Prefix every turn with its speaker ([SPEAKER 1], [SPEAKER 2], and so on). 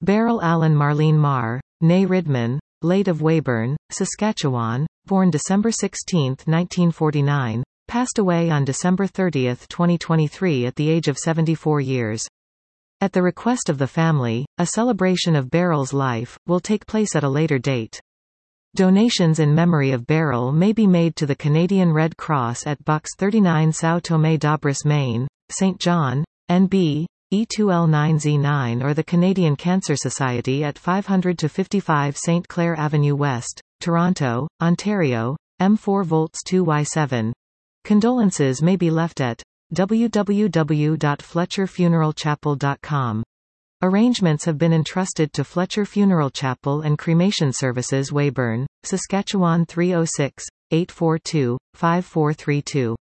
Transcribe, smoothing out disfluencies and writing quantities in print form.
[SPEAKER 1] Beryl Allen Marlene Marr, née Ridman, late of Weyburn, Saskatchewan, born December 16, 1949, passed away on December 30, 2023 at the age of 74 years. At the request of the family, a celebration of Beryl's life will take place at a later date. Donations in memory of Beryl may be made to the Canadian Red Cross at Box 39 São Tomé d'Abreu, Maine, St. John, NB, E2L9Z9 or the Canadian Cancer Society at 500-55 St. Clair Avenue West, Toronto, Ontario, M4 volts 2Y7. Condolences may be left at www.fletcherfuneralchapel.com. Arrangements have been entrusted to Fletcher Funeral Chapel and Cremation Services, Weyburn, Saskatchewan 306-842-5432.